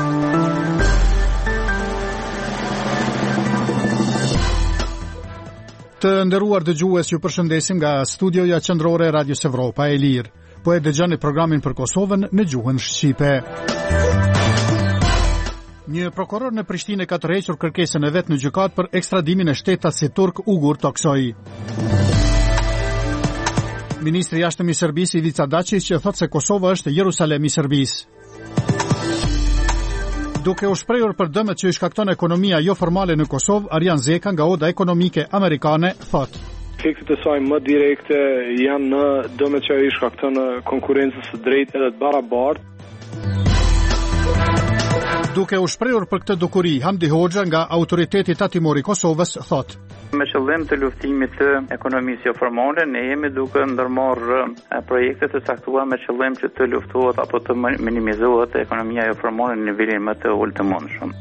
Të nderuar dëgjues, ju përshëndesim nga studioja qendrore e Radios Evropa e Lirë. Po e dëgjoni programin për Kosovën në gjuhën shqipe. Një prokuror në Prishtinë ka tërhequr kërkesën e vet në gjykat për ekstradimin e shtetasit turk Ugur Toksoj. Ministri i Jashtëm i Serbisë Ivica Dačić thotë se Kosova është Jerusalemi i Serbisë. Duke u shprehur për dëmet që i shkakton ekonomia jo formale në Kosovë, Arjan Zeka nga Oda Ekonomike Amerikane thotë: Efektet e saj më direkte janë në dëmet që i shkakton konkurrencës së drejtë edhe të barabartë. Duke u shprehur për këtë dukuri, Hamdi Hoxha nga Autoriteti Tatimor i Kosovës thotë: Me qëllim të luftimit të ekonomisë jo formale, ne jemi duke ndërmarrë projekte të caktuara me qëllim që të luftohet apo të minimizohet ekonomia jo formale në nivelin më të ulët të mundshëm.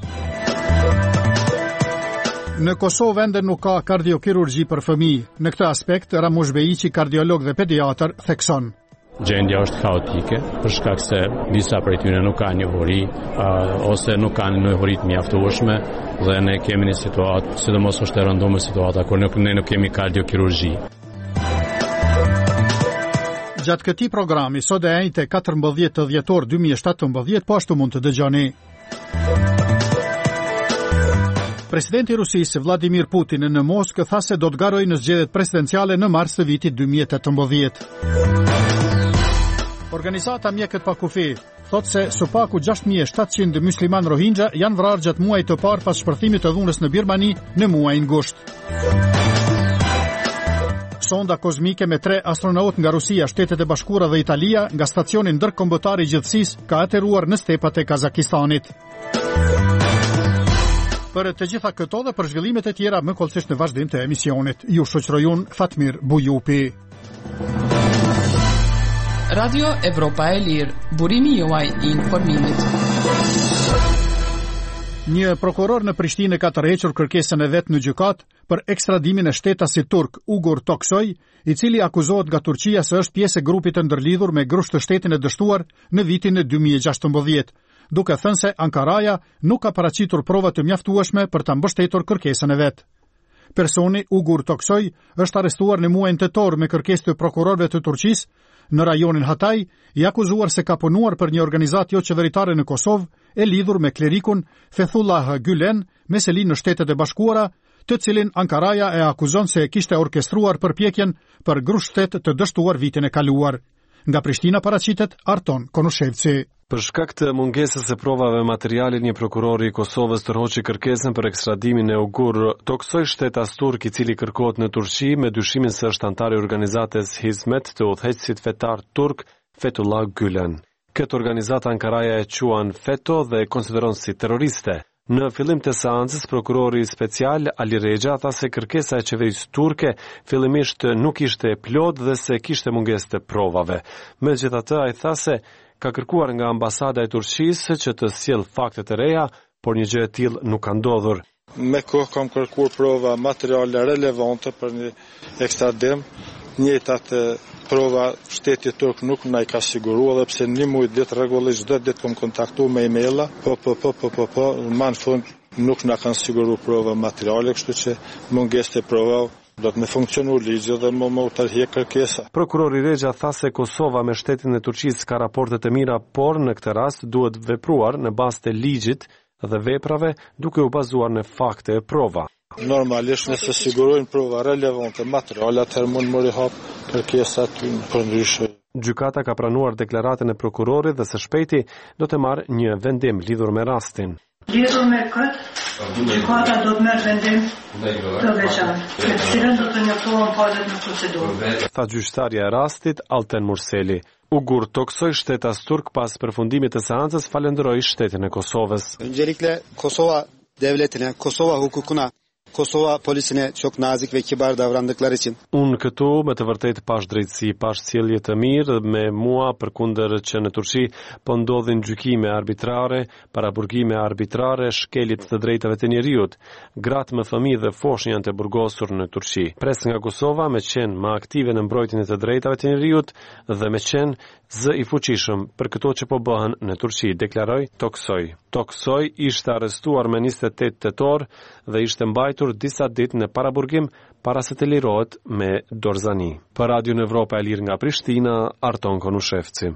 Në Kosovë ende nuk ka kardiokirurgji për fëmijë. Në këtë aspekt, Ramush Bejiqi, kardiolog dhe pediatër, thekson: Gjendja është kaotike, për shkak se disa prej tyre nuk kanë njohuri ose nuk kanë njohuri të mjaftueshme dhe ne kemi një situatë, sidomos është e rënduar situata kur ne nuk kemi kardiokirurgji. Gjatë këtij programi, sot e njëjtë 14 dhjetor 2017, po ashtu mund të dëgjoni. Presidenti i Rusisë Vladimir Putin në Moskë tha se do të garojë në zgjedhjet presidenciale në mars të vitit 2018. Organizata Mjekët pa kufi thotë se së paku 6700 musliman Rohingya janë vrarë gjatë muajit të parë pas shpërthimit të dhunës në Birmani në muajin gusht. Sonda kozmike me 3 astronaut nga Rusia, Shtetet e Bashkuara dhe Italia nga stacioni ndërkombëtar i gjithësisë ka ateruar në stepat e Kazakistanit. Për të gjitha këto dhe për zhvillimet e tjera më kollësisht në vazhdim të emisionit, ju shoqëroj unë Fatmir Bujupi. Radio Evropa e Lirë, burimi juaj i informimit. Një prokuror në Prishtinë ka tërhequr kërkesën e vet në gjykat për ekstradimin e shtetasit turk Ugur Toksoj, i cili akuzohet nga Turqia se është pjesë e grupit të ndërlidhur me grusht të shtetin e dështuar në vitin e 2016, duke thënë se Ankaraja nuk ka paraqitur prova të mjaftueshme për ta mbështetur kërkesën e vet. Personi Ugur Toksoj është arrestuar në muajin tetor me kërkesë të prokurorëve të Turqisë në rajonin Hatay, i akuzuar se ka punuar për një organizatë jo qeveritare në Kosovë e lidhur me klerikun Fethullah Gülen me seli në Shtetet e Bashkuara, të cilin Ankaraja e akuzon se kishte orkestruar përpjekjen për grusht shtet të dështuar vitin e kaluar. Nga Prishtina paraqitet Arton Konushevci. Për shkak të mungesës së provave materiale, një prokuror i Kosovës tërhoqi kërkesën për ekstradimin e Ugur Toksoj, shtetas turk i cili kërkohet në Turqi me dyshimin se është antar i organizatës Hizmet të udhëheqësit fetar turk Fethullah Gülen. Këtë organizatë Ankaraja e quan FETO dhe e konsideron si terroriste. Në fillim të seancës, prokurori special Ali Rexha tha se kërkesa e qeverisë turke fillimisht nuk ishte plot dhe se kishte mungesë të provave. Megjithatë, ai tha se ka kërkuar nga ambasada e Turqisë që të sjellë fakte të reja, por një gjë e tillë nuk ka ndodhur. Me kohë kam kërkuar prova materiale relevante për një ekstradim, njëjtat prova shteti turk nuk na i ka siguruar, dhe pse një muaj ditë rregullisht çdo ditë kam kontaktuar me emaila, më në fund nuk na kanë siguruar prova materiale, kështu që mungesë të provave do të më funksionu ligji dhe më tërheq kërkesa. Prokurori Rexha tha se Kosova me shtetin e Turqisë ka raporte të mira, por në këtë rast duhet vepruar në bazë të ligjit dhe veprave duke u bazuar në fakte e prova. Normalisht nëse sigurojnë prova relevante materiale, atëherë mund më rihap kërkesat përndryshe. Gjykata ka pranuar deklaratën e prokurorit dhe së shpejti do të marrë një vendim lidhur me rastin. Lidhur me këtë, gjykata do të merr vendim të veçantë, me cilën do të njoftohen palët në procedurë. Tha gjyqtarja e rastit Alten Murseli. Ugur Toksoj, shtetas turk, pas përfundimit të seancës falenderoi shtetin e Kosovës. Öncelikle Kosova devletine, Kosova hukukuna, Kosova polisine çok nazik ve kibar davrandıkları için. Unë këtu me të vërtet pash drejtësi, pash sjellje të mirë me mua, përkundër që në Turqi po ndodhin gjykime arbitrare, paraburgime arbitrare, shkelit të drejtave të njerëzit. Gratë me fëmijë dhe fosh janë të burgosur në Turqi. Pres nga Kosova me qenë më aktive në mbrojtjen e të drejtave të njerëzit dhe me qenë zë i fuqishëm për këto që po bëhen në Turqi, deklaroi Toksoj. Toksoj ishte arrestuar me 28 tetor dhe ishte mbajtur disa ditë në paraburgim para se të lirohet me dorëzani. Për Radion Evropa e Lirë nga Prishtina, Arton Konushevci.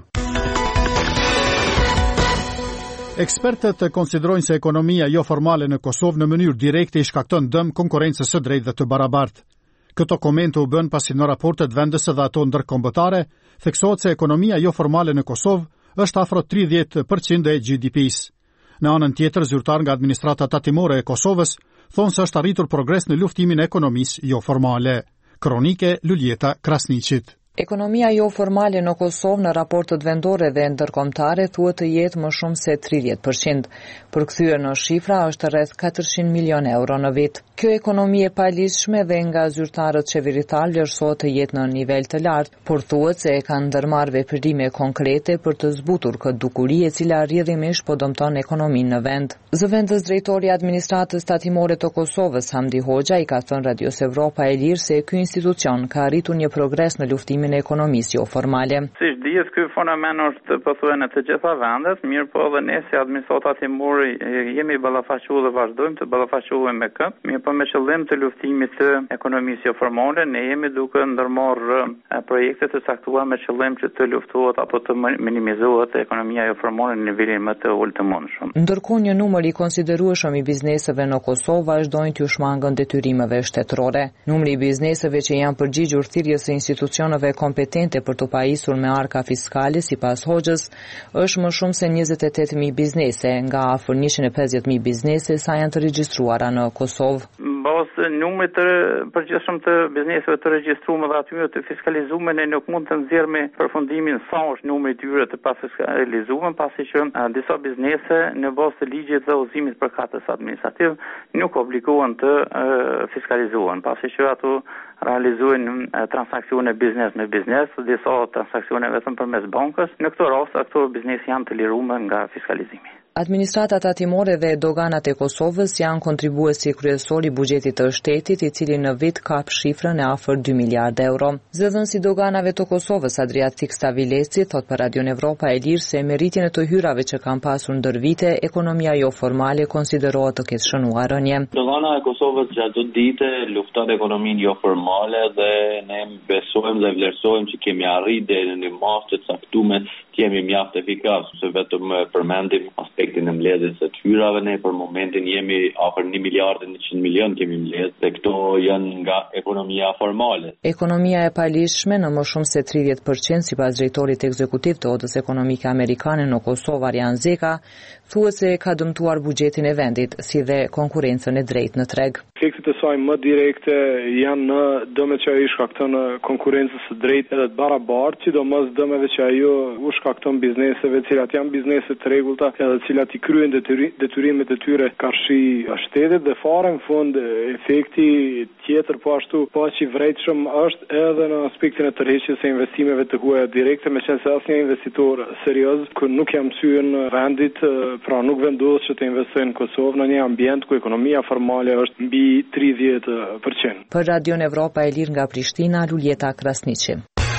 Ekspertët konsiderojnë se ekonomia jo formale në Kosovë në mënyrë direkte i shkakton dëm konkurrencës së drejtë dhe të barabartë. Këto komente u bën pasi në raportet vendese dhe ato ndërkombëtare theksohet se ekonomia jo formale në Kosovë është afro 30% e GDP-s. Në anën tjetër, zyrtar nga administrata tatimore e Kosovës thonë se është arritur progres në luftimin e ekonomisë jo formale. Kronike Luljeta Krasniqit. Ekonomia jo formale në Kosovë në raportet vendore dhe ndërkombëtare thuhet të jetë më shumë se 30%. Përkthyer në shifra është rreth 400 milion euro në vit. Kjo ekonomi e paligjshme dhe nga zyrtarët qeveritar vlerësohet të jetë në nivel të lartë, por thuhet se e kanë ndërmarrë veprime konkrete për të zbutur këtë dukuri e cila rrjedhimisht po dëmton ekonominë në vend. Zëvendës drejtori i administratës tatimore të Kosovës, Hamdi Hoxha, i ka thënë Radios Evropa e Lirë se ky institucion ka arritur një progres në luftimin e ekonomisë jo formale. Si dihet, ky fenomen është pothuajse në të gjitha vendet, mirë po edhe ne si administratë tatimore jemi ballafaqur dhe vazhdojmë të ballafaqohemi me këtë. Mirë po me qëllim të luftimit të ekonomisë jo formale, ne jemi duke ndërmarrë projekte të caktuara me qëllim që të luftohet apo të minimizohet ekonomia jo formale në nivelin më të ulët të mundshëm. Ndërkohë një numër i konsiderueshëm i bizneseve në Kosovë vazhdojnë të shmangën detyrimeve shtetërore. Numri i bizneseve që janë përgjigjur thirrjes së institucioneve kompetente për të pajisur me arka fiskale, sipas Hoxhës, është më shumë se 28.000 biznese, nga afër 150.000 biznese sa janë të regjistruara në Kosovë. Bazë numrit të përgjithshëm të bizneseve të regjistruar dhe atyre të fiskalizuar, ne nuk mund të nxjerrmë përfundimin sa është numri i tyre të pafiskalizuar, pasi që disa biznese në bazë të ligjit dhe udhëzimit përkatës administrativ nuk obligohen të fiskalizohen, pasi që ato realizojnë transakcione biznes me biznes, disa transakcione vetëm përmes bankës. Në këtë rast, ato biznesi janë të liruar nga fiskalizimi. Administrata tatimore dhe doganat e Kosovës janë kontribuesi kryesor i buxhetit të shtetit, i cili në vit kap shifrën e afër 2 miliardë euro. Zëdhënësi doganave të Kosovës, Adriatik Stavileci, thot për Radion Evropa e Lirë se me rritjen e të hyrave që kanë pasur ndër vite, ekonomia jo formale konsiderohet të ketë shënuar rënje. Dogana e Kosovës gjatë çdo dite lufton ekonominë jo formale dhe ne besojmë dhe vlerësojmë që kemi arritur deri në masë të caktuar të jemi mjaft efikas, se vetëm përmendim aspektin e mbledhjes së hyrave, ne për momentin jemi afër 1 miliardë 100 milion kemi mbledhur, dhe këto janë nga ekonomia formale. Ekonomia e paligjshme në më shumë se 30%, sipas drejtorit ekzekutiv të Odës Ekonomike Amerikane në Kosovë, Arjan Zeka, thuhet se ka dëmtuar buxhetin e vendit, si dhe konkurrencën e drejtë në treg. Efektet e saj më direkte janë në dëmet që ajo shkakton konkurrencës së drejtë edhe të barabartë, sidomos dëmeve që ajo u shkakton bizneseve, cilat janë biznese të rregullta, edhe cilat i kryejnë detyrimet e tyre karshi shtetit, dhe fare në fund efekti tjetër po ashtu po aq i vërtetshëm është edhe në aspektin e tërheqjes së investimeve të huaja direkte, meqense asnjë investitor serioz ku nuk jam mësyer në vendit, pra nuk vendos që të investojë në Kosovë në një ambient ku ekonomia formale është mbi 30%. Për Radion Evropa e Lirë nga Prishtina, Luljeta Krasniqi.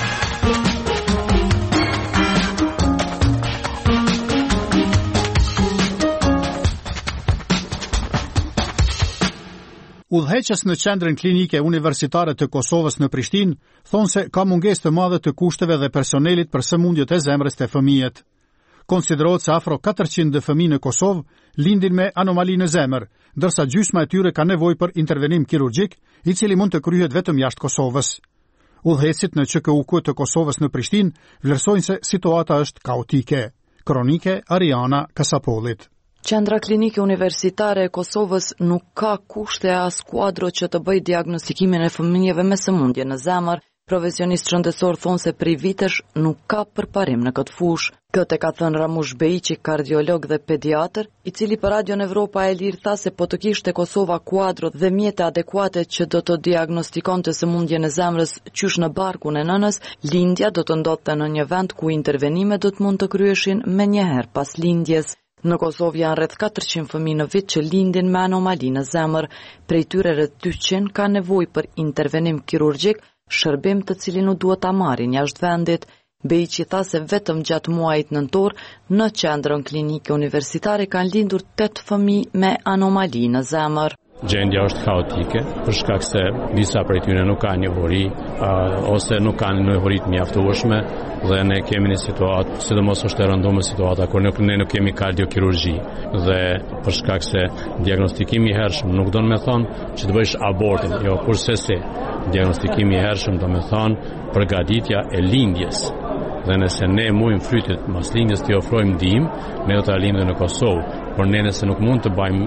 Udhëheqës në qendrën klinike universitare të Kosovës në Prishtinë thonë se ka mungesë të madhe të kushteve dhe personelit për sëmundjet e zemrës të fëmijët. Konsiderohet se afro 400 fëmijë në Kosovë lindin me anomali në zemër, ndërsa gjysma e tyre ka nevojë për intervenim kirurgjik, i cili mund të kryhet vetëm jashtë Kosovës. Udhëheqësit në QKUK të Kosovës në Prishtinë vlerësojnë se situata është kaotike. Kronike Ariana Kasapollit. Qendra Klinike Universitare e Kosovës nuk ka kushte as skuadro që të bëjë diagnostikimin e fëmijëve me sëmundje në zemër. Profesionistë shëndetësor thonë se prej vitesh nuk ka përparim në këtë fushë. Këtë e ka thënë Ramush Bejiqi, kardiolog dhe pediatër, i cili për Radion Evropa e Lirë tha se po të kishte Kosova kuadrot dhe mjete adekuate që do të diagnostikonte sëmundjen e zemrës qysh në barkun e nënës, lindja do të ndodhte në një vend ku intervenime do të mund të kryeshin me njëherë pas lindjes. Në Kosovë janë rreth 400 fëmijë në vit që lindin me anomali në zemër, prej tyre rreth 200 kanë nevojë për intervenim kirurgjik, shërbim të cilin u duhet ta marrin jashtë vendit. Beiqi tha se vetëm gjatë muajit nëntor në qendrën klinike universitare kanë lindur 8 fëmijë me anomali në zemër. Gjendja është kaotike, për shkak se disa prej tyre nuk kanë njohuri ose nuk kanë njohuri të mjaftueshme dhe ne kemi një situatë, sidomos është e rënduar situata kur ne nuk kemi kardiokirurgji dhe për shkak se diagnostikimi i hershëm nuk do të më thonë që të bësh abortin, jo kurse diagnostikimi i hershëm do të thonë përgatitja e lindjes. Dhe nëse ne mujmë frytit mas lindjes të ofrojmë ndihmë, ne do ta lindë në Kosovë, por ne nëse nuk mund të bëjmë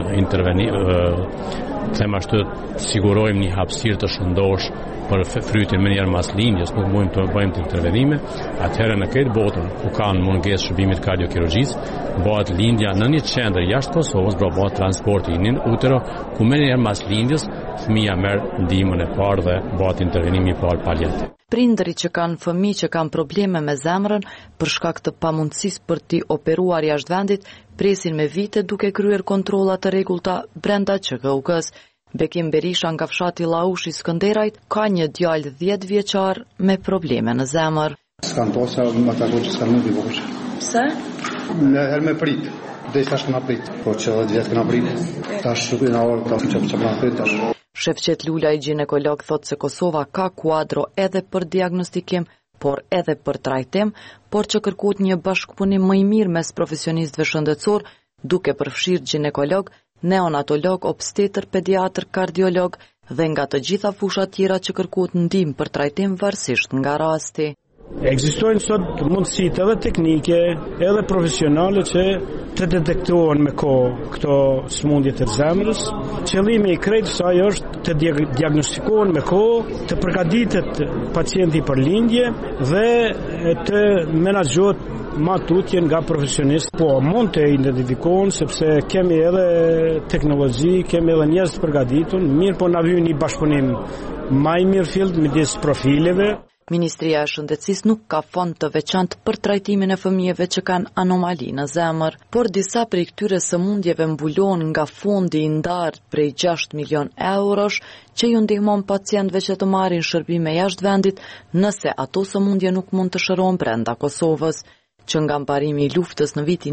them ashtu sigurojmë një hapësirë të shëndosh për frytin më njëherë mas lindjes, nuk mund të bëjmë të intervenime, atëherë në këtë botën ku kanë mungesë shërbimit kardiokirurgjisë, bëhet lindja në një qendër jashtë Kosovës, bëhet transporti në utero, ku më njëherë mas lindjes fëmia merr ndihmën e parë dhe bëhet intervenimi i parë paliativ. Prindërit që kanë fëmijë që kanë probleme me zemrën për shkak të pamundësisë për t'i operuar jashtë vendit, presin me vite duke kryer kontrolla të rregullta brenda QKUK-s. Bekim Berisha nga fshati Llaushi Skënderajt ka një djalë 10 vjeçar me probleme në zemër. S'kan posa më ta që s'kan mundi bosh. Pse? Në herë me prit. Dhe tash na prit. Po që 10 vjet na prit. Tash shukën avë ta çfarë na prit tash. Shefqet Lulaj, ginekolog, thot se Kosova ka kuadro edhe për diagnostikim, por edhe për trajtim, por që kërkohet një bashkëpunim më i mirë mes profesionistëve shëndetësor, duke përfshirë ginekolog, neonatolog, obstetër, pediatër, kardiolog dhe nga të gjitha fushat tjera që kërkohet ndihmë për trajtim varësisht nga rasti. Ekzistojnë sot mundësitë edhe teknike, edhe profesionale që të detektohen me kohë këto sëmundje të zemrës. Qëllimi i krejtë saj është të diagnostikohen me kohë, të përgatitet pacienti për lindje dhe të menaxhohet matutje nga profesionist. Po, mund të identifikohen sepse kemi edhe teknologji, kemi edhe njerëz të përgatitur, mirë po na vjen një bashkëpunim më i mirë fillt midis profileve. Ministria e Shëndetësisë nuk ka fond të veçantë për trajtimin e fëmijëve që kanë anomali në zemër, por disa prej këtyre sëmundjeve mbulohen nga fondi i ndarë prej 6 milion eurosh që ju ndihmon pacientëve që të marrin shërbime jashtë vendit nëse ato sëmundje nuk mund të shërohen brenda Kosovës. Që nga mbarimi i luftës në vitin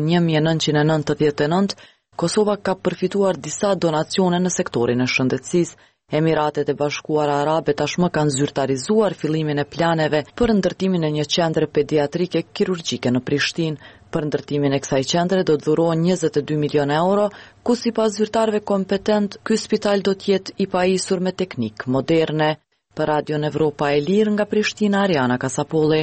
1999, Kosova ka përfituar disa donacione në sektorin e shëndetësisë. Emiratet e Bashkuara Arabe tashmë kanë zyrtarizuar fillimin e planeve për ndërtimin e një qendre pediatrike kirurgjike në Prishtinë. Për ndërtimin e kësaj qendre do të dhurohen 22 milion euro, ku sipas zyrtarëve kompetent, ky spital do të jetë i pajisur me teknikë moderne. Për Radio Evropa e Lirë nga Prishtina, Ariana Kasapolli.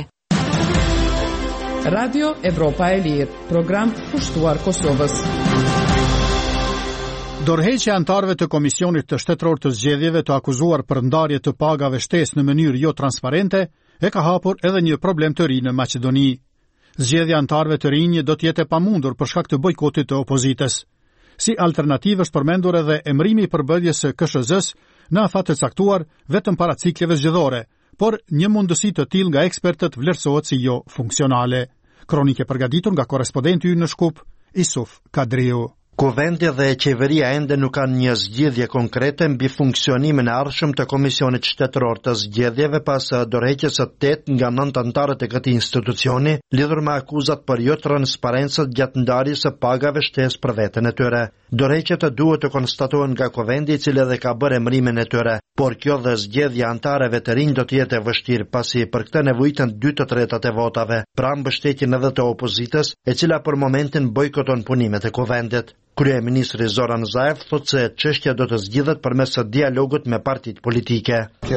Radio Evropa e Lirë, program pushtuar Kosovës. Dorëheqja e antarëve të Komisionit të Shtetëror të Zgjedhjeve të akuzuar për ndarje të pagave shtesë në mënyrë jo transparente e ka hapur edhe një problem të ri në Maqedoni. Zgjedhja e antarëve të rinj do të jetë e pamundur për shkak të bojkotit të opozitës. Si alternativë është përmendur edhe emërimi i përballjes së KSZ-s në afat të caktuar vetëm para cikleve zgjedhore, por një mundësi të tillë nga ekspertët vlerësohet si jo funksionale. Kronike përgatitur nga korrespondenti ynë në Shkup, Isuf Kadriu. Kuvendi dhe qeveria ende nuk kanë një zgjidhje konkrete mbi funksionimin e ardhshëm të Komisionit Shtetëror të Zgjedhjeve pas dorëheqjes së 8 nga 9 anëtarët e këtij institucioni lidhur me akuzat për jo transparencë gjatë ndarjes së pagave shtesë për veten e tyre. Dorëheqjet duhet të konstatohen nga Kuvendi, i cili edhe ka bërë emërimin e tyre, por kjo dhe zgjedhja antarëve të rinj do të jetë e vështirë pasi për këtë nevojiten 2/3 e votave, pra mbështetjen edhe të opozitës, e cila për momentin bojkoton punimet e Kuvendit. Kryeministri Zoran Zaev thotë se çështja do të zgjidhet përmes dialogut me partitë politike.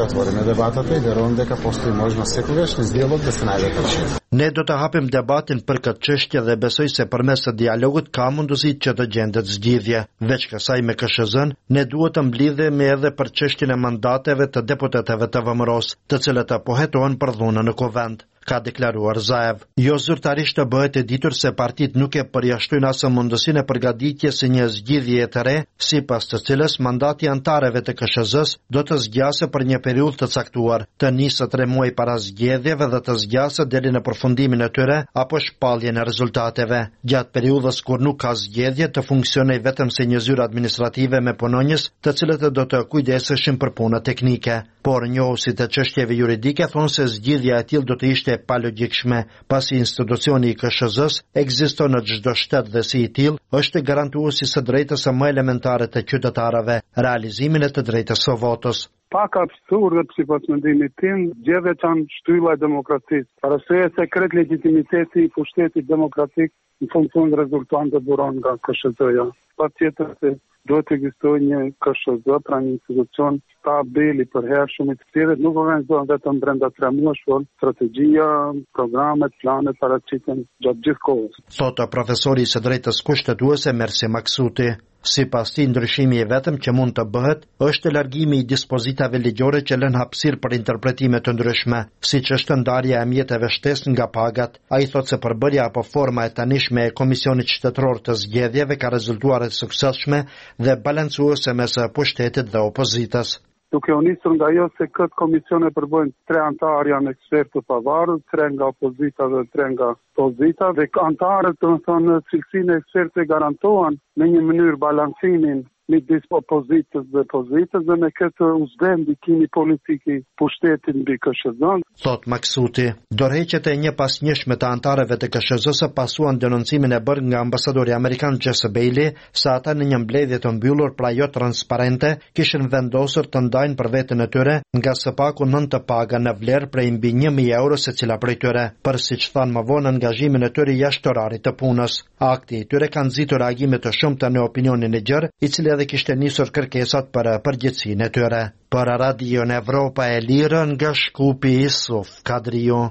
Ne do të hapim debatin për këtë çështje dhe besoj se përmes dialogut ka mundësi që të gjendet zgjidhje. Veç kësaj me KSZ-n, ne duhet të mblidhemi edhe për çështjen e mandateve të deputetëve të VMRO-s, të cilët pohetohen për dhunën në Kuvend, ka deklaruar Zaev. Jo zyrtarisht të bëhet e ditur se partitë nuk e përjashtojnë as mundësinë e përgatitjes pritje si një zgjidhje të re, sipas të cilës mandati antarëve të KSZ-s do të zgjasë për një periudhë të caktuar, të nisë 3 muaj para zgjedhjeve dhe të zgjasë deri në përfundimin e tyre apo shpalljen e rezultateve. Gjatë periudhës kur nuk ka zgjedhje, të funksionoj vetëm si një zyrë administrative me punonjës, të cilët do të kujdeseshin për punë teknike. Por njohuesit e çështjeve juridike thonë se zgjidhja e tillë do të ishte pa logjikshme, pasi institucioni i KSZ-s ekziston në çdo shtet dhe si i tillë është garantuesi së drejtës së më elementare të qytetarëve, realizimin e të drejtës së votës. Pak absurde sipas mendimit tim, zgjedhjet janë shtylla e demokracisë. Arsyeja se kret legitimiteti i pushtetit demokratik në funksion të rezultateve buron nga KSZ-ja. Patjetër se duhet të ekzistojë një KSZ, pra një institucion stabil i përhershëm i të cilët nuk organizohen vetëm brenda 3 muajsh, por strategjia, programet, planet paraqiten gjatë gjithë kohës. Thotë profesori i së drejtës kushtetuese Mersi Maksuti. Sipas tij, ndryshimi i vetëm që mund të bëhet është largimi i dispozitave ligjore që lën hapësirë për interpretime të ndryshme, siç është ndarja e mjeteve shtesë nga pagat. Ai thotë se përbërja apo forma e tanishme e Komisionit Shtetëror të Zgjedhjeve ka rezultuar e suksesshme dhe balancuese mes pushtetit dhe opozitës. Duke u nisur nga ajo se këtë komisione përbëjnë 3 antarë janë ekspertë të pavarur, 3 nga opozita dhe 3 nga pozita, dhe antarët të thonë cilësinë e ekspertëve garantohen në një mënyrë balancimin midis opozitës dhe pozitës dhe me këtë uzden ndikimi politik i pushtetit mbi KSZ-n. Thot Maksuti, dorëheqjet e një pasnjëshme të antarëve të KSZ-s pasuan denoncimin e bërë nga ambasadori amerikan Jesse Bailey se ata në një mbledhje të mbyllur pra jo transparente kishin vendosur të ndajnë për veten e tyre nga së paku 9 të paga në vlerë prej mbi 1.000 euro secila prej tyre, për siç thanë më vonë angazhimin e tyre jashtë orarit të punës. Akti i tyre ka nxitur reagime të shumta në opinionin e gjerë, i cili edhe kishte nisur kërkesat për përgjegjësinë e tyre. Për Radio Evropa e Lirë nga Shkupi Isuf Kadriu.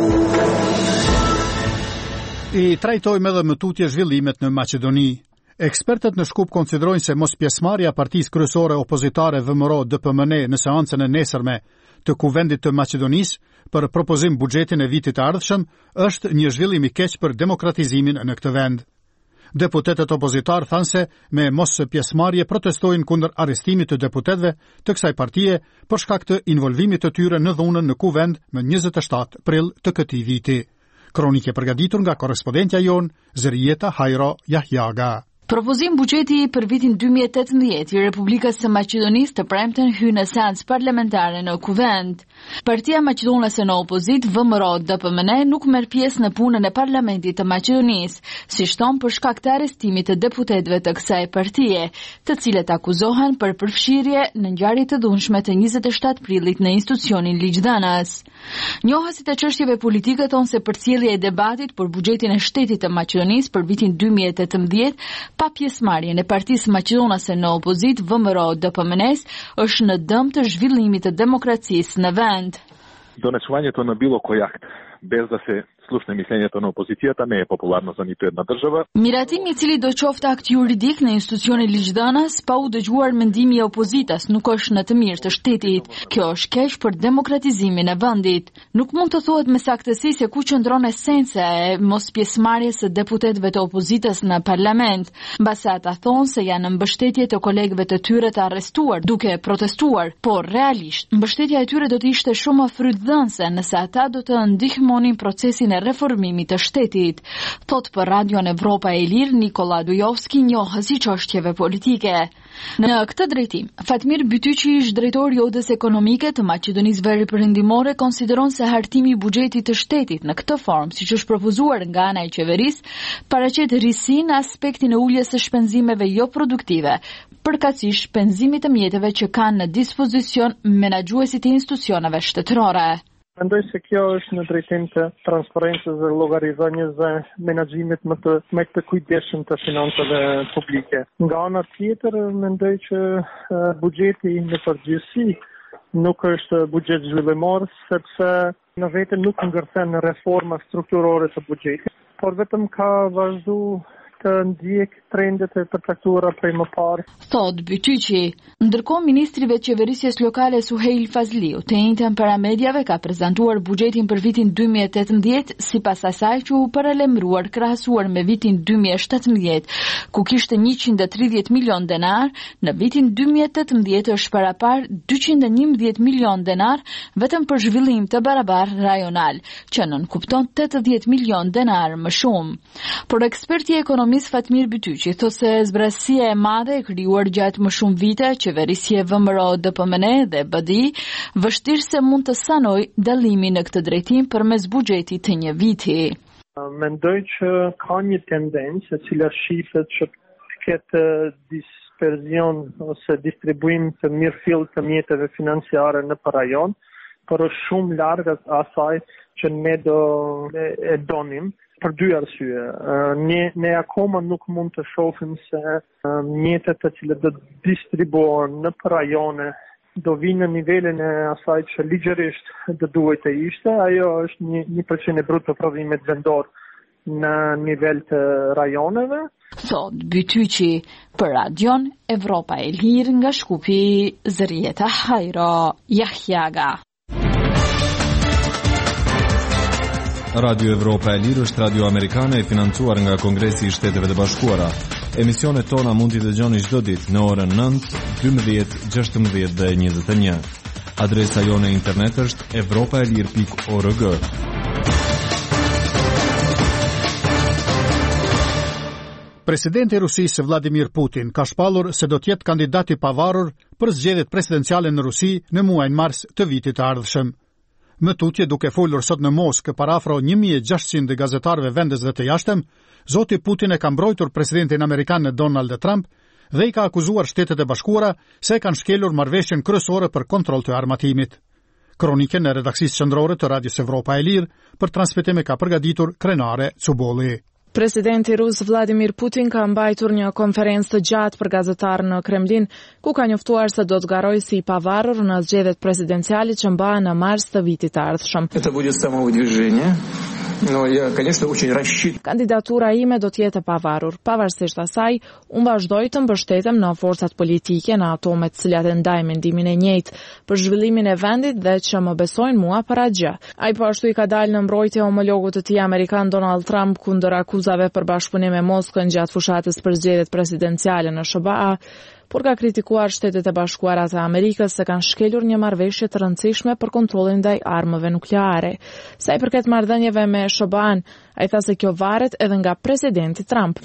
I trajtojmë edhe më tutje zhvillimet në Maqedoni. Ekspertët në Shkup konsiderojnë se mos pjesëmarrja partisë kryesore opozitare VMRO DPMN në seancën e nesërme të Kuvendit të Maqedonisë për propozim buxhetin e vitit të ardhshëm është një zhvillim i keq për demokratizimin në këtë vend. Deputetët opozitar thanë se me mos pjesëmarrje protestojnë kundër arrestimit të deputetëve të kësaj partie për shkak të involvimit të tyre në dhunën në Kuvend më 27 prill të këtij viti. Kronike përgatitur nga korrespondentja jon Zerieta Hajro Yahyaga. Propozim buxheti për vitin 2018 i Republikës së Maqedonisë të premten hyn në seancë parlamentare në Kuvend. Partia maqedonase në opozit, VMRO DPMN, nuk merr pjesë në punën e Parlamentit të Maqedonisë, si thon për shkak të arrestimit të deputetëve të kësaj partie, të cilët akuzohen për përfshirje në ngjarje të dhunshme të 27 prillit në institucionin ligjdhënës. Njohësit e çështjeve politike thonë se përcjellja e debatit për buxhetin e shtetit të Maqedonisë për vitin 2018 pa pjesëmarrjen e Partisë Maqedonase në opozit VMRO DPMN është në dëm të zhvillimit të demokracisë në vend. Донесувањето на било кој акт без да се слушне мислењето на опозицијата не е популарно за ниту една држава. Miratimi i cili do qoftë akt juridik në institucionin ligjdhënës pa u dëgjuar mendimi i opozitas nuk është në të mirë të shtetit. Kjo është keq për demokratizimin e vendit. Nuk mund të thuhet me saktësi se ku qëndron esenca e mospjesëmarrjes së deputetëve të opozitës në parlament, mbas ata thonë se janë në mbështetje të kolegëve të tyre të arrestuar duke protestuar, por realisht mbështetja e tyre do të ishte shumë frytdhënëse nëse ata do të ndihmonin procesin e reformimit të shtetit, thot për Radio Evropa e Lirë Nikola Dujovski, njohës i çështjeve politike. Në këtë drejtim, Fatmir Bytyqi, ish drejtori i Odës Ekonomike të Maqedonisë Veriperëndimore, konsideron se hartimi i buxhetit të shtetit në këtë formë, siç është propozuar nga ana e qeverisë, paraqet risinë në aspektin e uljes së shpenzimeve jo produktive, përkatësisht shpenzimit të mjeteve që kanë në dispozicion menaxhuesit e institucioneve shtetërore. Mendoj se kjo është në drejtim të transparencës dhe llogarizimit dhe menaxhimit më të kujdesshëm të financave publike. Nga ana tjetër, mendoj që buxheti në përgjithësi nuk është buxhet zhvillimor, sepse në vetë nuk ngërthen reforma strukturore të buxhetit, por vetëm ka vazhdu të ndjek trendet e përcaktuara prej më parë. Thot Bytyqi. Ndërkohë ministri i qeverisjes lokale Suheil Fazliu të njëjtën paramediave ka prezantuar buxhetin për vitin 2018 sipas asaj që u paralemruar krahasuar me vitin 2017, ku kishte 130 milion denar, në vitin 2018 është parapar 211 milion denar vetëm për zhvillim të barabar rajonal, që nënkupton 80 milion denar më shumë. Por eksperti i ekonomisë Fatmir Bytyqi thotë se zbrazësia e madhe e krijuar gjatë më shumë vite qeverisje VMRO, DPMN dhe BDI, vështirë se mund të sanoj dallimin në këtë drejtim përmes buxhetit të një viti. Mendoj që ka një tendencë e cila shihet që ketë dispersion ose distribuim të mirëfill të mjeteve financiare në rajon, por është shumë larg asaj që ne e donim. Për dy arsye. Ne akoma nuk mund të shohim se mjetet të cilët do distribuohen në rajone do vinë në nivelin e asaj që ligjërisht do duhet të ishte. Ajo është 1% e brutë të prodhimit vendor në nivel të rajoneve. Thot Bytyqi, për Radion Evropa e Lirë nga Shkupi, Zërieta Hajro, Jahjaga. Radio Evropa e Lirë është radio amerikane e financuar nga Kongresi i Shteteve të Bashkuara. Emisionet tona mund t'i dëgjoni çdo ditë në orën 9, 12, 16 dhe 21. Adresa jone internet është evropaelir.org. Presidenti i Rusisë Vladimir Putin ka shpallur se do të jetë kandidat i pavarur për zgjedhjet presidenciale në Rusi në muajin mars të vitit të ardhshëm. Më tutje duke folur sot në Moskë për afro 1600 gazetarëve vendes dhe të jashtëm, zoti Putin e ka mbrojtur presidentin amerikan Donald Trump dhe i ka akuzuar Shtetet e Bashkuara se kanë shkelur marrëveshjen kryesore për kontroll të armatimit. Kronikën e redaksisë qendrore të Radios Evropa e Lirë për transmetim ka përgatitur Krenare Cubolli. Presidenti rus Vladimir Putin ka mbajtur një konferencë të gjatë për gazetarë në Kremlin, ku ka njoftuar se do të garojë si i pavarur në zgjedhjet presidenciale që mbahen në mars të vitit të ardhshëm. Kandidatura ime do të jetë e pavarur. Pavarësisht asaj, unë vazhdoj të mbështetem në forcat politike në ato me të cilat e ndaj mendimin e njëjtë për zhvillimin e vendit dhe që më besojnë mua para gjë. Ai po ashtu i ka dalë në mbrojtje homologut të tij amerikan Donald Trump kundër akuzave për bashkëpunim me Moskën gjatë fushatës për zgjedhjet presidenciale në SBA, por ka kritikuar Shtetet e Bashkuara të Amerikës se kanë shkelur një marrëveshje të rëndësishme për kontrollin ndaj armëve nukleare. Sa i përket marrëdhënieve me SBA-n, ai tha se kjo varet edhe nga presidenti Trump.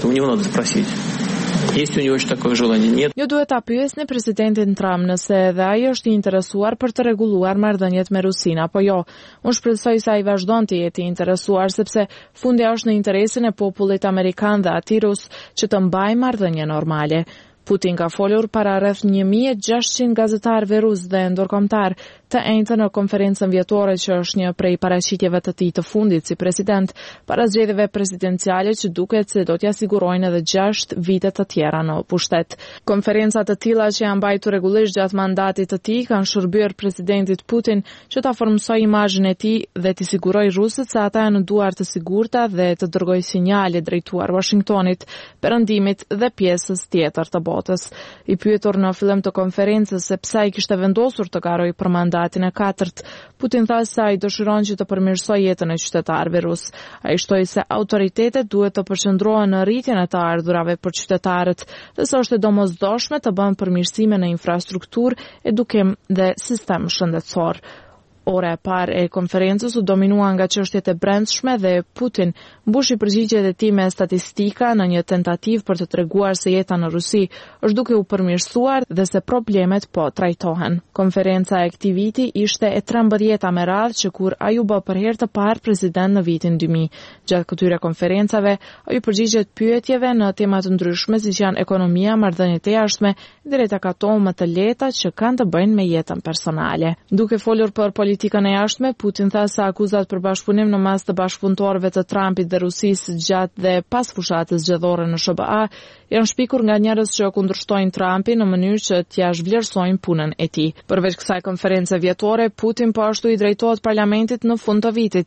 Jo duhet ta pyesni presidentin Trump nëse edhe ai është i interesuar për të rregulluar marrëdhëniet me Rusin apo jo. Unë shpresoj se ai vazhdon të jetë i interesuar sepse fundja është në interesin e popullit amerikan dhe atij rus që të mbajë marrëdhënie normale. Putin ka folur para rreth 1600 gazetarëve rus dhe ndërkombëtar të enjtë në konferencën vjetore që është një prej paraqitjeve të tij të fundit si president para zgjedhjeve presidenciale që duket se do t'ia sigurojnë edhe 6 vite të tjera në pushtet. Konferenca të tilla që janë mbajtur rregullisht gjatë mandatit të tij kanë shërbyer presidentit Putin që ta formsojë imazhin e tij dhe t'i sigurojë rusët se ata janë në duar të sigurta dhe të dërgojë sinjale drejtuar Washingtonit, Perëndimit dhe pjesës tjetër të botës. I pyetur në fillim të konferencës se pse ai kishte vendosur të garojë për mandatin e 4, Putin tha se ai dëshiron që të përmirësojë jetën e qytetarëve rus. Ai shtoi se autoritetet duhet të përqendrohen në rritjen e të ardhurave për qytetarët dhe se është e domosdoshme të bëhen përmirësime në infrastrukturë, edukim dhe sistem shëndetësor. Ora e parë e konferencës u dominua nga çështjet e brendshme dhe Putin mbushi përgjigjet e tij me statistika në një tentativë për të treguar se jeta në Rusi është duke u përmirësuar dhe se problemet po trajtohen. Konferenca e këtij viti ishte e 13-ta me radhë që kur ai u bë për herë të parë president në vitin 2000. Gjatë këtyre konferencave ai përgjigjet pyetjeve në tema të ndryshme siç janë ekonomia, marrëdhëniet e jashtme, drejtat ato më të lehta që kanë të bëjnë me jetën personale. Duke folur për politikën e jashtme, Putin tha se akuzat për bashkëpunim në mes të bashkëpunëtorëve të Trumpit dhe Rusisë gjatë dhe pas fushatës zgjedhore në SBA janë shpikur nga njerëz që kundërshtojnë Trumpin në mënyrë që t'ia zhvlerësojnë punën e tij. Përveç kësaj konference vjetore, Putin po ashtu i drejtohet parlamentit në fund të vitit.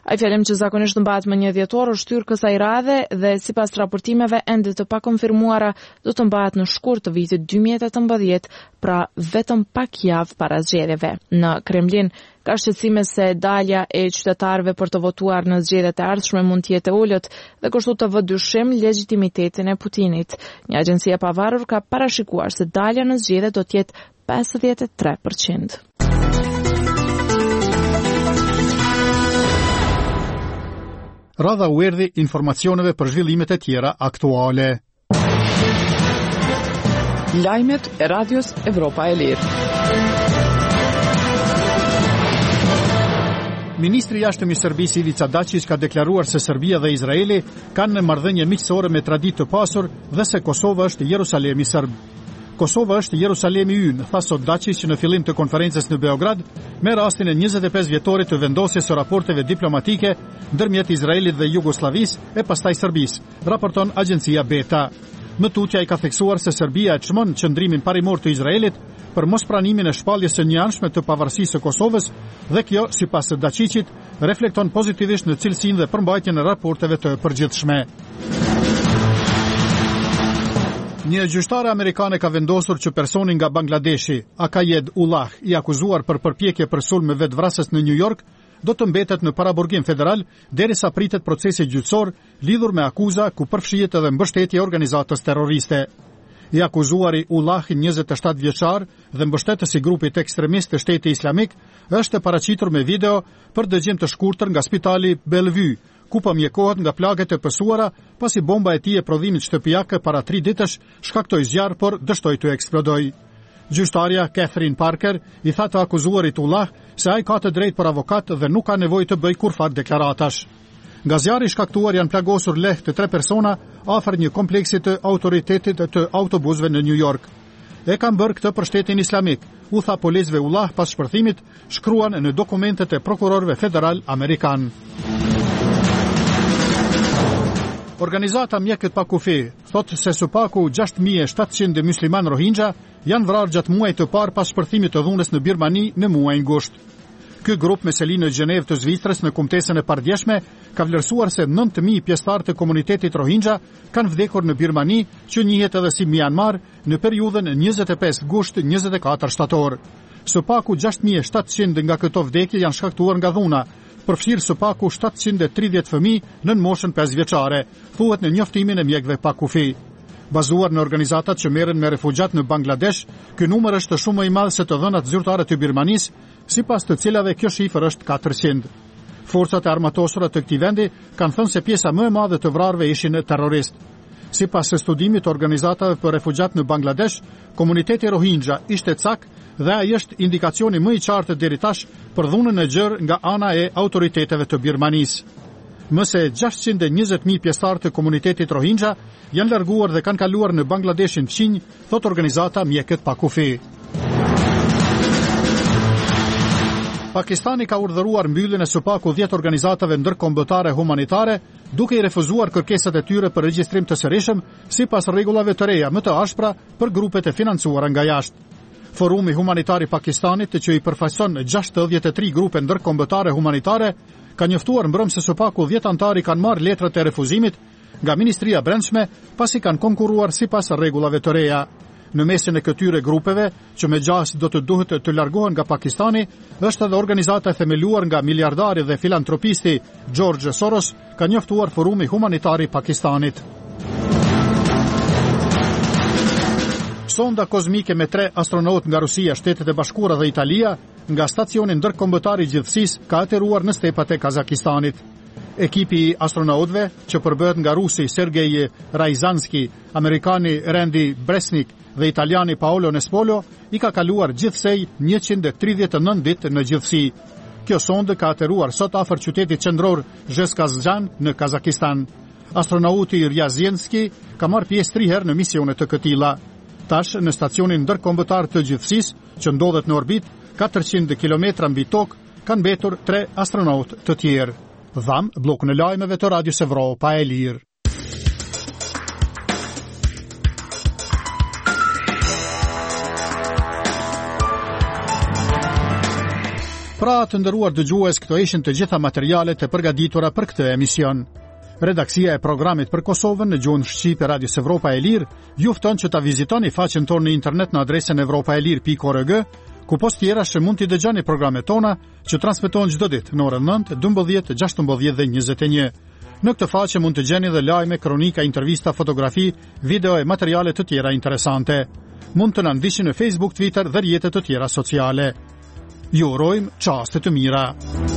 Ai fjalim që zakonisht mbahet më 1 dhjetor është shtyrë kësaj radhe dhe sipas raportimeve ende të pakonfirmuara do të mbahet në shkurt të vitit 2018, pra vetëm pak javë para zgjedhjeve. Në Kremlin ka shqetësime se dalja e qytetarëve për të votuar në zgjedhjet e ardhshme mund të jetë e ulët dhe kështu të vë dyshim legjitimitetin e Putinit. Një agjenci e pavarur ka parashikuar se dalja në zgjedhje do të jetë 53%. Radha u erdhi informacioneve për zhvillimet e tjera aktuale. Lajmet e Radios Evropa e Lirë. Ministri i jashtëm i Serbisë Ivica Dačić ka deklaruar se Serbia dhe Izraeli kanë në marrëdhënie miqësore me traditë të pasur dhe se Kosova është Jerusalemi serb. Kosova është Jerusalemi ynë, tha sot Dačić në fillim të konferencës në Beograd me rastin e 25 vjetorit të vendosjes së raporteve diplomatike ndërmjet Izraelit dhe Jugosllavisë e pastaj Serbisë, raporton agjencia Beta. Më tutja i ka theksuar se Serbia e çmon qëndrimin parimor të Izraelit për mospranimin e shpalljes së njëanshme të pavarësisë së Kosovës dhe kjo, sipas Dačićit, reflekton pozitivisht në cilësinë dhe përmbajtjen e raporteve të përgjithshme. Një gjyqtare amerikane ka vendosur që personi nga Bangladeshi, Akayed Ullah, i akuzuar për përpjekje për sulm me vetvrasës në New York, do të mbetet në paraburgim federal derisa pritet procesi gjyqësor lidhur me akuza ku përfshihet edhe mbështetje organizatës terroriste. I akuzuari Ullah, 27 vjeçar dhe mbështetës i grupit ekstremist të Shteti Islamik, është paraqitur me video për dëgjim të shkurtër nga spitali Bellevue, ku pamjekohet nga plagët e pësuara pasi bomba e tij e prodhimit shtëpiake para 3 ditësh shkaktoi zjarr por dështoi të eksplodoj. Gjyqtarja Catherine Parker i tha të akuzuarit Ullah se ai ka të drejtë për avokat dhe nuk ka nevojë të bëjë kurfar deklaratash. Nga zjarri shkaktuar janë plagosur lehtë 3 persona afër një kompleksi të autoritetit të autobusëve në New York. E kanë bërë këtë për Shtetin Islamik, u tha policëve Ullah pas shpërthimit, shkruan në dokumentet e prokurorëve federal amerikan. Organizata Mjekët pa kufi thotë se së paku 6700 musliman Rohingya janë vrarë gjatë muajit të parë pas shpërthimit të dhunës në Birmani në muajin gusht. Ky grup me seli në Gjenev të Zvicrës në kumtesën e pardjeshme ka vlerësuar se 9000 pjesëtarë të komunitetit Rohingya kanë vdekur në Birmani, që njihet edhe si Myanmar, në periudhën 25 gusht-24 shtator. Së paku 6700 nga këto vdekje janë shkaktuar nga dhuna, përfshirë së paku 730 fëmijë nën moshën 5 vjeçare, thuhet në njoftimin e mjekëve pa kufi. Bazuar në organizatat që merren me refugjat në Bangladesh, ky numër është shumë më i madh se të dhënat zyrtare të Birmanisë, sipas të cilave kjo shifër është 400. Forcat e armatosura të këtij vendi kanë thënë se pjesa më e madhe të vrarëve ishin terroristë. Sipas studimit të organizatave për refugjat në Bangladesh, komuniteti Rohingya ishte cak dhe ai është indikacioni më i qartë deri tash për dhunën e gjerë nga ana e autoriteteve të Birmanisë. Më se 620.000 pjesëtarë të komunitetit Rohingya janë larguar dhe kanë kaluar në Bangladeshin fqinj, thot organizata Mjekët pa kufi. Pakistani ka urdhëruar mbylljen e së paku 10 organizatave ndërkombëtare humanitare, duke i refuzuar kërkesat e tyre për regjistrim të sërishëm sipas rregullave të reja më të ashpra për grupet e financuara nga jashtë. Forumi humanitar i Pakistanit, që i përfaqëson 63 grupe ndërkombëtare humanitare, ka njoftuar mbrëm se së paku 10 antarë kanë marrë letrat e refuzimit nga Ministria e Brendshme pasi kanë konkurruar sipas rregullave të reja. Në mesin e këtyre grupeve, që me gjas do të duhet të largohen nga Pakistani, është edhe organizata e themeluar nga miliardari dhe filantropisti George Soros, ka njoftuar Forumi humanitar i Pakistanit. Sonda kozmike me 3 astronautë nga Rusia, Shtetet e Bashkuara dhe Italia, nga stacioni ndërkombëtar i gjithësisë, ka ateruar në stepat e Kazakistanit. Ekipi i astronautëve, që përbëhet nga rusi Sergej Rajzanski, amerikani Randy Bresnik dhe italiani Paolo Nespolo, i ka kaluar gjithsej 139 ditë në gjithësi. Kjo sondë ka ateruar sot afër qytetit qendror Zhezkazgan në Kazakistan. Astronauti Rjazienski ka marrë pjesë 3 herë në misione të këtilla. Tash në stacionin ndërkombëtar të gjithësisë, që ndodhet në orbit 400 kilometra mbi tokë, kanë mbetur 3 astronautë të tjerë. Dham, blokun e lajmeve të Radios Evropa e Lirë. Pra të nderuar dëgjues, këto ishin të gjitha materialet e përgatitura për këtë emision. Redaksia e programit për Kosovën në gjuhën shqipe Radios Evropa e Lirë ju fton që ta vizitoni faqen tonë në internet në adresën evropaelir.org, ku post tjera që mund t'i dëgjoni programet tona që transmetohen çdo ditë në orën 9, 12, 16 dhe 21. Në këtë faqe mund të gjeni dhe lajme, kronika, intervista, fotografi, video e materiale të tjera interesante. Mund të na ndiqni në Facebook, Twitter dhe rrjetet të tjera sociale. Ju urojmë çaste të mira.